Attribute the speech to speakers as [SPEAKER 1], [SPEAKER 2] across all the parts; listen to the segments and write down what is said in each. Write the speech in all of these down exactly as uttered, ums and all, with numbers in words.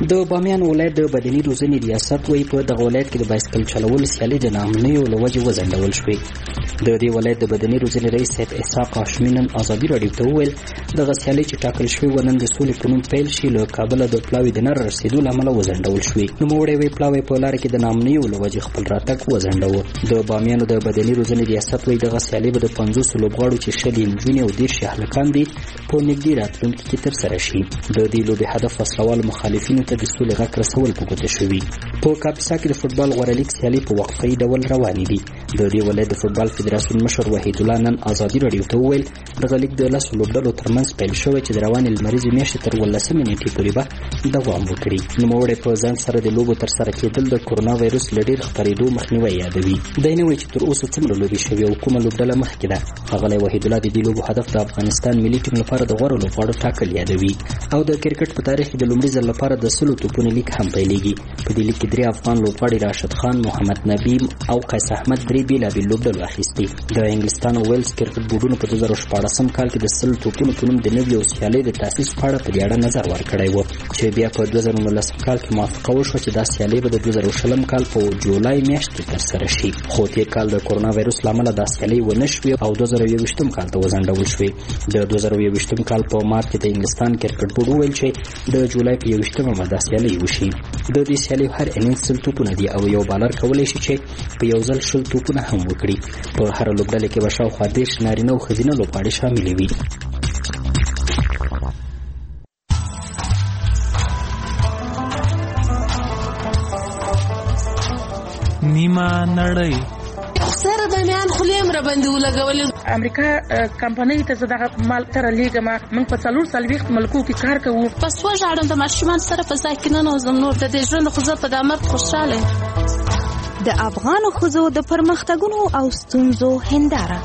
[SPEAKER 1] د بامیان ولایت د بدني روزنې ریاست وایي په دغه ولایت کې د بایسکل چلول سیالي د ناامنیو له وجې وځنډول شوې. د دې ولایت د بدني روزنې رئیس سید اسحاق هاشمي نن ازادي راډیو ته وویل دغه سیالي چې ټاکل شوې وه نن د سولې په نوم پیل شي له کابله د پلاوي د نه رسېدو له امله وځنډول شوې. نوموړی وایي پلاوی په لاره کې د ناامنیو له وجې خپل راتګ وځنډاوه. د بامیانو د بدني روزنې ریاست وایي دغه سیالي به د پنځوسو لوبغاړو چې شل یې نجونې او دېرش یې هلکان دي په نږدې راتلونکي کې ترسره شي. د دې لوبې هدف وسلوالو مخالفینو ته د سولې غږ رسول په ګوته شوي. په کاپیسا کې د فوټبال غوره لیګ سیالي په وقفه‌یي ډول روانې دي. د دې ولایت د فوټبال فدراسیون مشر وحید الله نن ازادي راډیو ته وویل دغه لیګ د لسو لوبډلو ترمنځ پیل شوی چې د روانې لمریزې میاشتې تر ولسمې نیټې پورې به دوام وکړي. نوموړی په ځان سره د لوبو ترسره کېدل د کرونا وایرس له ډېر خپرېدو مخنیوی یادوي. دی نه وایي چې تر اوسه څومره لوبې شوې او کومه لوبډله مخکې ده. ښاغلی وحید الله د دې لوبو هدف د افغانستان ملي ټیم لپاره د غوره لوبغاړو ټاکل یادوي. او د کرکټ په تاریخ کې د لومړي ځل لپاره د سلو توپونو لیګ هم پیلېږي. په دې لیګ کې درې افغان لوبغاړي راشد خان، محمد نبی او قیس احمد درې بېلابېل لوبډلو اخیستي. د انګلستان او ویلز کرکټ بورډونو په دوه زره شپاړسم کال کې د سل توپونو په نوم د نوې سیالۍ د تاسیس په اړه په دې اړه نظر ورکړی و چې بیا په دوه زره نولسم کال کې موافقه وشوه چې دا سیالۍ به د دوه زره شلم کال په جولای میاشت کې ترسره شي. خو تېر کال د کرونا وایرس له امله دا سیالۍ ونه شوې او دوه زره یوویشتم کال ته وځنډول شوې. د دوه زره یوویشتم کال په مارچ کې د انګلستان کرکټ بورډ وویل چې د جولای په یوویشتمه به دا سیالۍ وشي. د دې سیالۍ هر انینګ سل توپونه دي او یو بالر کولی شي چې په یو ځل شل توپونه هم وکړي. په هره لوبډله کې به شاوخوا دېرش نارینه او ښځینه لوبغاړي شاملې وي.
[SPEAKER 2] نیمه نړۍ
[SPEAKER 3] سره د میان خلیم را باندې ولګولې.
[SPEAKER 4] امریکا کمپنۍ ته زه دغه مال تر لیږم. موږ په څلور څلوېښت ملکو کې کار کوو.
[SPEAKER 3] بس وژاړم د ماشومان سره په ځای کې ننوځم. نور د دې ژوند خو زه په دا مرګ خوشحاله یم.
[SPEAKER 5] د افغانو ښځو د پرمختګونو او ستونزو هنداره.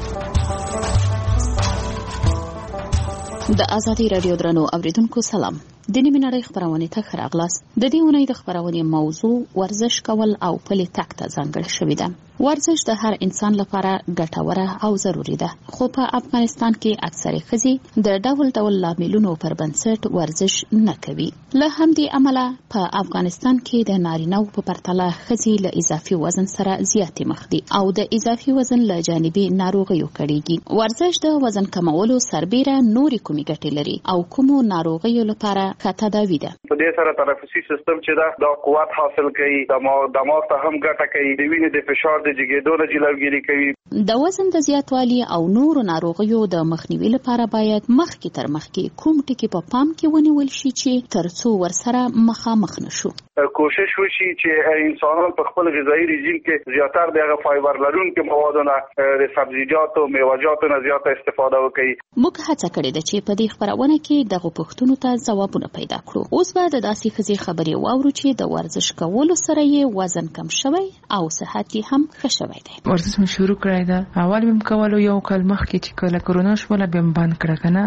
[SPEAKER 6] د ازادي راډیو درنو اوریدونکو سلام. د نیمې نړۍ خبرونه ته ښه راغلاست. د دې اونۍ د خبرونې موضوع ورزش کول او پلي تګ ته ځانګړې شوې ده. ورزش د هر انسان لپاره ګټوره او ضروری ده، خو په افغانستان کې اکثره ښځې د ډول ډول لاملونو پر بنسټ ورزش نه کوي. له همدې امله په افغانستان کې د نارینه‌و په پرتله ښځې له اضافي وزن سره زیاتې مخ دي او د اضافي وزن له جانبي ناروغیو کړيږي. ورزش د وزن کمولو سربېره نورې کومې ګټې لري او کومو ناروغیو لپاره ښه تداوی ده.
[SPEAKER 7] په دې سره تنفسي سیستم چې دا د قوت حاصل کوي، دماغ دماغ ته هم ګټه کوي، د وینې د فشار د جګېدو نه جلوګیري کوي.
[SPEAKER 6] د وزن د زیاتوالي او نورو ناروغیو د مخنیوي لپاره باید مخکې تر مخکې کوم ټکي په پام کې ونیول شي چې ترڅو ورسره مخامخ نشو.
[SPEAKER 7] کوشش وشي چې انسانان په خپل غذایی رژیم کې زیاتره د فایبر لرونکو موادونو، د سبزیجاتو، میوه‌جاتو نه زیاته استفاده وکړي.
[SPEAKER 6] موږ هڅه کړې ده چې په دې خبرونه کې دغه پوښتنو ته ځوابونه پیدا کړو. اوس به د داسې ښځې خبرې واورو چې د ورزش کولو سره یې وزن کم شوی او صحت یې هم ښه شوی دی.
[SPEAKER 4] ورزش مې شروع کړی ده. اول مې کولو یو کال مخکې چې کله کرونا شوله بیا مې بند کړه کنه،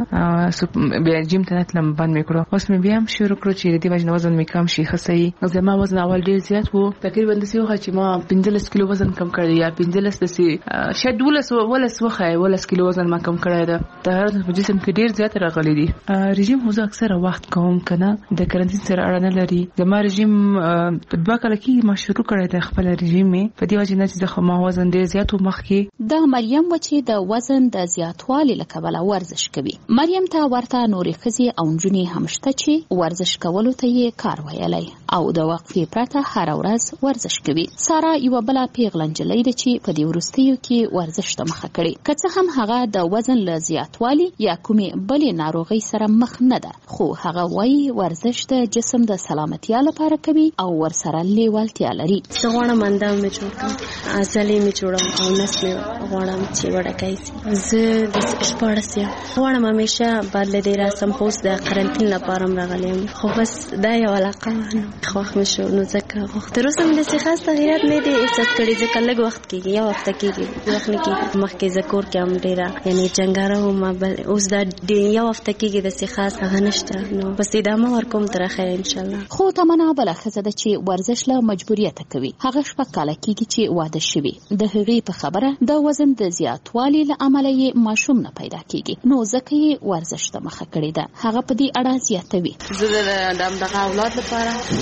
[SPEAKER 4] بیا جیم ته تلم بند مې کړو. اوس مې بیا هم شروع کړو چې د دې وجه وزن مې کم شي. خصي زما وزن اول ډیر زیات وو، تقریبا د سیو چې ما پنځلس کیلو وزن کم کړی یا پنځلس د سی شاید ولس ولس وخه ولس کیلو وزن ما کم کړی ده. د جسم کې ډیر زیات راغلی دي. رژیم خو اکثره وخت کوم کنه د کرنټین سره اړه نه لري. زما رژیم په دوه کال کې ما شروع کړی د خپل رژیم په دی وجه نه چې ما وزن ډیر زیات و مخکې.
[SPEAKER 6] د مریم و چې د وزن د زیاتوالي له کبله ورزش کوي. مریم ته ورته نورې ښځې او نجونې هم شته چې ورزش کولو ته یې کار ویلی او د وقفې پرته هر ورځ ورزش کوي. سارا یو بل پیغله نجلۍ ده چې په دې وروستیو کې ورزش ته مخه کړې. که څه هم هغه د وزن له زیاتوالي یا کومې بلې ناروغۍ سره مخ نه ده، خو هغه وایي ورزش د جسم د سلامتیا لپاره کوي او ورسره لیوالتیا لري.
[SPEAKER 8] زه غواړم اندام مې جوړ کړم، عضلې مې جوړوم او نس مې غواړم چې وړکۍ شي. زه د شپاړس یم. غواړم همیشه بعد له ډېره سمپوس د قرنطین لپاره راغلی یم، خو بس دا یو علاقه خوښ مې شو نو ځکه غوښتم. تر اوسه مې داسې خاص تغیرات نه دي احساس کړي ځکه لږ وخت کېږي، یو هفته کېږي، وخت نه کېږي. مخکې زه کور کې هم ډېره یعنې جنګاره وم، اوس دا یو هفته کېږي داسې خاص هغه نشته. نو بس ادامه ورکوم تر اخره انشاءالله.
[SPEAKER 6] خو تمنا بله ښځه ده چې ورزش له مجبوریته کوي. هغه شپږ کاله کېږي چې واده شوي. د هغې په خبره د وزن د زیاتوالي له امله یې ماشوم نه پیدا کېږي، نو ځکه یې ورزش ته مخه کړې ده. هغه په دې اړه زیاتوي.
[SPEAKER 9] زه د دغه اولاد لپاره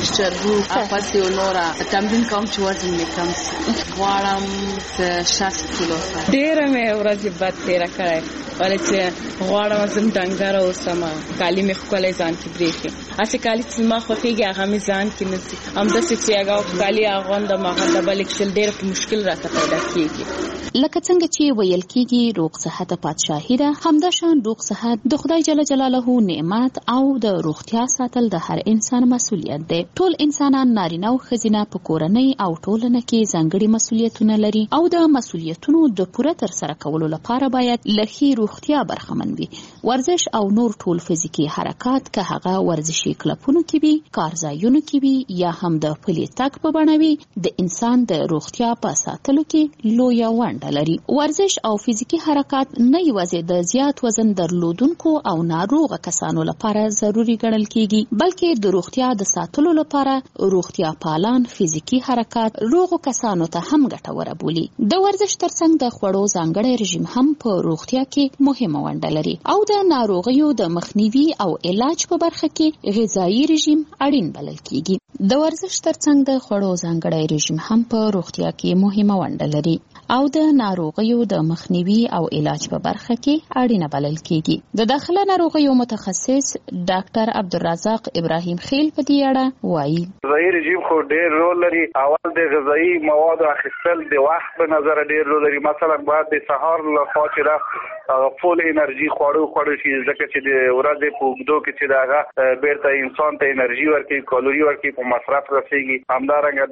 [SPEAKER 9] چربو پس یو نورا تمرین کوم چې وزن مې کم شي. غواړم شصت کیلو
[SPEAKER 10] ډېره مې ورځې بد تېره کړی ولې چې غواړم زم ډنګره اوسم کالي مې ښکلی ځان کې برېښي هسې کالي چې زما خوښېږي هغه مې ځان کې نه ځي همداسې چې هغه کالي اغوندم هغه ډبل اکسل ډېر په مشکل راته پیدا کېږي.
[SPEAKER 6] لکه څنګه چې ویل کېږي روغ صحت پادشاهي ده، همداشان روغ صحت د خدای جل جلاله نعمت او د روغتیا ساتل د هر انسان مسؤلیت دی. ټول انسانان نارینه او ښځینه په کورنۍ او ټولنه کې ځانګړي مسؤلیتونه لري او د مسؤلیتونو د پوره ترسره کولو لپاره باید له ښې روغتیا برخمن وي. ورزش او نور ټول فزیکي حرکات که هغه ورزشي کلبونو کې وي، کارځایونو کې وي یا هم د پلي تګ په بڼه وي، د انسان د روغتیا په ساتلو کې لویه ونډه لري. ورزش او فزیکي حرکات نه یوازې د زیات وزن درلودونکو او ناروغه کسانو لپاره ضروری ګڼل کېږي، بلکې د روغتیا د ساتلو لپاره روغتیا پالان فزیکي حرکات روغو کسانو ته هم ګټوره بولي. د ورزش ترڅنګ د خوړو ځانګړی رژیم هم په روغتیا کې مهمه ونډه لري او د ناروغیو د مخنیوي او علاج په برخه کې غذایی رژیم اړین بلل کېږي. د ورزش ترڅنګ د خوړو ځانګړی رژیم هم په روغتیا کې مهمه ونډه لري او د ناروغیو د مخنیوي او علاج په برخه کې اړینه بلل کېږي. د داخله ناروغیو متخصص ډاکټر عبدالرزاق ابراهیم خیل په دې اړه وایي:
[SPEAKER 7] غذایی رژیم خو ډېر رول لري. اول د غذایی موادو اخیستل د وخت په نظر ډېر رول لري. مثلا باید د سهار لخوا چې دا فول انرژي خواړه خوړل شي، ځکه چې د ورځې په اوږدو کې چې دغه بیرته انسان ته انرژي ورکوي، کالوري ورکوي، په مصرف رسېږي. همدارنګه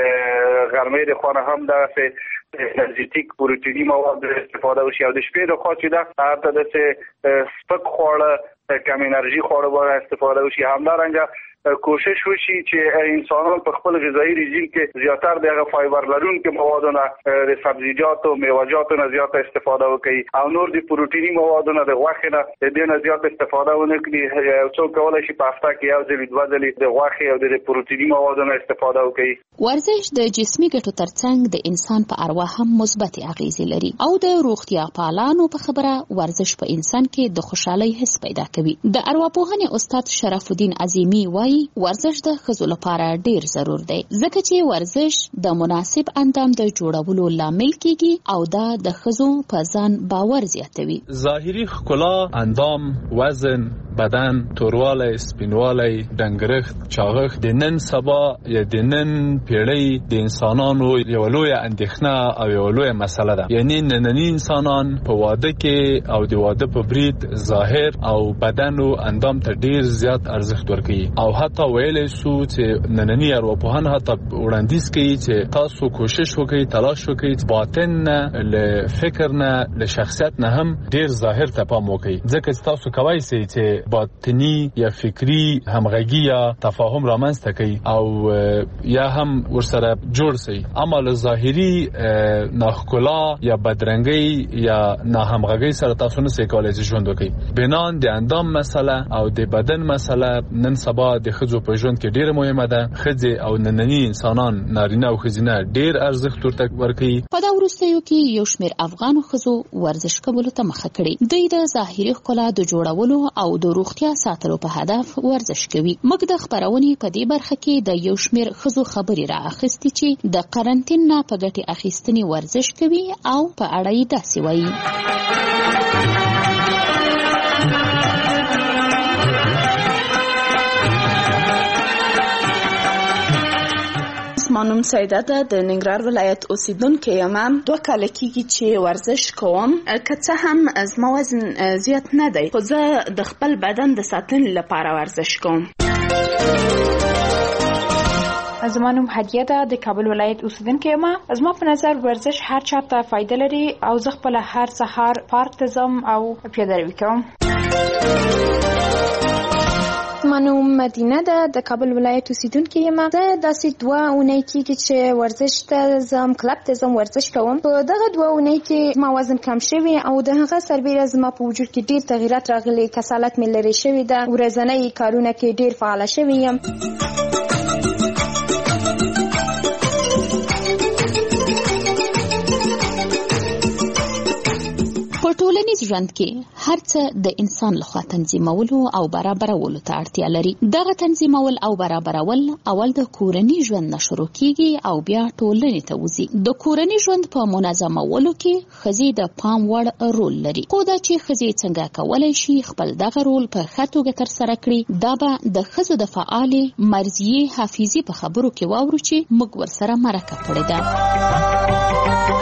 [SPEAKER 7] د غرمې د خوا نه هم دغسې انرژیتیک پروتیني مواد استفاده وشي او د شپې د خوا چې ده هلته داسې سپک خواړه کم انرژي خواړه باید استفاده وشي. همدارنګه کوشش وشي چې انسانان په خپل غذایی رژیم کې زیاتر د هغه فایبر لرونکي موادو نه، د سبزیجاتو میوه‌جاتو نه زیاته استفاده وکړي او نور د پروتیني موادو نه، د غوښې نه د دې نه زیاته استفاده ونه کړي. یو څوک کولی شي په هفته کې یو ځلې دوه ځلې د غوښې او د پروتیني موادو نه استفاده وکړي.
[SPEAKER 6] ورزش د جسمي ګټو ترڅنګ د انسان په ارواح هم مثبت اغیزې لري او د روغتیا پالانو په خبره ورزش په انسان کې د خوشحالۍ حس پیدا کوي. د ارواپوهنې استاد شرف الدین عظیمی وایي ورزش د ښځو لپاره ډیر ضرور دی، ځکه چې ورزش د مناسب اندام د جوړولو لامل کیږي او دا د ښځو په ځان باور زیاتوي.
[SPEAKER 2] ظاهري ښکلا، اندام، وزن، بدن، توروالی، سپینوالی، ډنګرښت، چاغښت د نن سبا یا د نن پیړۍ د انسانانو یو لویه اندېښنه او یو لویه مسله ده. یعنی نننی انسانان په واده کې او د واده په برید ظاهر او بدن او اندام ته ډیر زیات ارزښت ورکوي او حتی ویلی سو چې نننی ارواپوهان حتی وړاندیز کوي چې تاسو کوشش وکړئ، تلاش وکړئ باطن نه، له فکر نه، له شخصیت نه هم ډیر ظاهر ته پام وکړئ، ځکه چې تاسو کولی شئ چې باطنی یا فکری همغږي یا تفاهم رامنځته کوي او یا هم ورسره جوړ شئ. اما له ظاهري ناښکلا یا بدرنګۍ یا ناهمغږۍ سره تاسو نشئ کولی چې ژوند وکړئ. بنان د اندام مسله او د بدن مسله نن سبا د ښځو په ژوند کې ډیره مهمه ده. ښځې او نننی انسانان نارینه او ښځینه ډیر ارزښت ورته ورکوي.
[SPEAKER 6] په دا وروستیو کې یو شمېر افغانو ښځو ورزش کولو ته مخه کړې. دوی د ظاهري ښکلا د جوړولو او د روغتیا ساتلو په هدف ورزش کوي. موږ د خپرونې په دې برخه کې د یو شمېر ښځو خبرې را اخیستې چې د قرنطین نه په ګټې اخیستنې ورزش کوي او په اړه یې داسې وایي:
[SPEAKER 11] مانوم سیده ده، د ننګرهار ولایت اوسیدونکې یم. دوه کاله کېږي چې ورزش کوم، که څه هم زما وزن زیات نه دی، خو زه د خپل بدن د ساتنې لپاره ورزش کوم.
[SPEAKER 12] زما نوم هدیه ده، د کابل ولایت اوسیدونکې یم. زما په نظر ورزش هر چا ته فایده لري او زه خپله هر سهار پارک ته ځم او پیاده روي کوم.
[SPEAKER 13] زما نوم مدینه ده، د کابل ولایت اوسیدونکې یم. زه داسې دوه اونۍ کېږي چې ورزش ته ځم، کلب ته ځم، ورزش کوم. په دغه دوه اونۍ کې زما وزن کم شوی او د هغه سربیره زما په وجود کې ډېر تغیرات راغلي، کسالت مې لرې شوې ده، ورځنۍ کارونه کې ډېر فعاله شوې یم.
[SPEAKER 6] په ټولنه ټولنیز ژوند کې هر څه د انسان لخوا تنظیمولو او برابرولو ته اړتیا لري. دغه تنظیمول او برابرول اول د کورني ژوند نه شروع کیږي او بیا ټولنې ته وځي. د کورني ژوند په منظمولو کې ښځې د پام وړ رول لري. خو دا چې ښځې څنګه کولای شي خپل دغه رول په ښه توګه ترسره کړي، دا به د ښځو د فعالې مرضیې حافظې په خبرو کې واورو چې موږ ورسره مرکه کړې ده.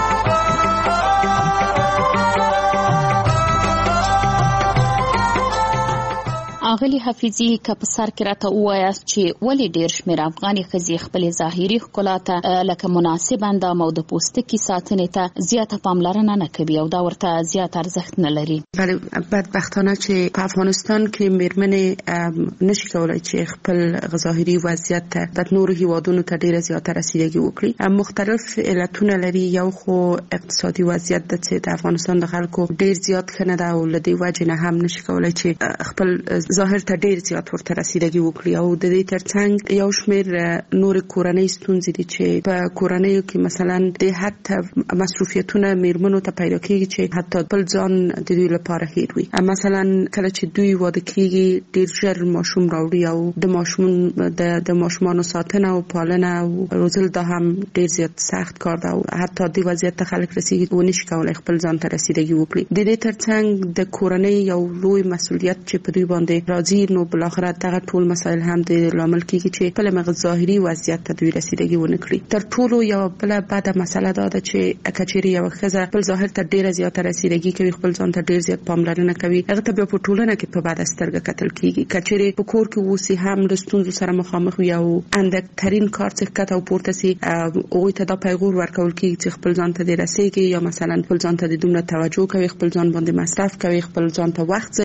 [SPEAKER 6] اغلی حافظی که په سر کې راته ووایاست چې ولې ډیر شمېر افغاني ښځې خپلې ظاهري ښکلا ته لکه مناسب اندام او د پوستکي ساتنې ته زیاته پاملرنه نه کوي او دا ورته زیات ارزښت نه لري؟
[SPEAKER 14] بله، بدبختانه چې په افغانستان کې میرمنې نشي کولای چې خپل ظاهري وضعیت ته د نورو هیوادونو ته ډیره زیاته رسیدګي وکړي. مختلف علتونه لري. یو خو اقتصادي وضعیت د چې د افغانستان د خلکو ډیر زیات ښه نه ده او له دې وجې نه هم نشي کولای چې خپل ظاهر ته ډیر زیات ورته رسیدګي وکړي. او د دې ترڅنګ یو شمېر نور کورنۍ ستونزې دي چې په کورنیو کې مثلا د حتی مصروفیتونه میرمنو ته پیدا کیږي چې حتی بل ځان د دوی لپاره هیر وي. مثلا کله چې دوی واده کیږي ډیر ژر ماشوم راوړي او د ماشوم د د ماشومانو ساتنه او پالنه او روزل دا هم ډیر زیات سخت کار ده او حتی د وضعیت ته خلک رسیدي او نشي کولای خپل ځان ته رسیدګي وکړي. د دې ترڅنګ د کورنۍ یو لوی مسؤلیت چې په دوی باندې راځي، نو بلاخره دغه ټول مسایل هم د لامل کیږي چې خپل مغز ظاهري وضعیت ته دوی رسیدګي ونه کړي. تر ټولو یو بل بده مسله دا ده چې کچېری یو ښځه خپل ظاهر ته ډیره زیاته رسیدګي کوي، خپل ځان ته ډیر زیات پاملرنه کوي، هغه ته په ټولنه کې په بده سترګه کتل کیږي. کچېری په کور کې اوسي هم د ستونزو سره مخامخ وي او اندکترین کار څخه کته او پورته سي او ته دا پیغور ورکول کیږي چې خپل ځان ته د رسیدګي یا مثلا خپل ځان ته د دومره توجه کوي، خپل ځان باندې مصرف کوي، خپل ځان ته وخت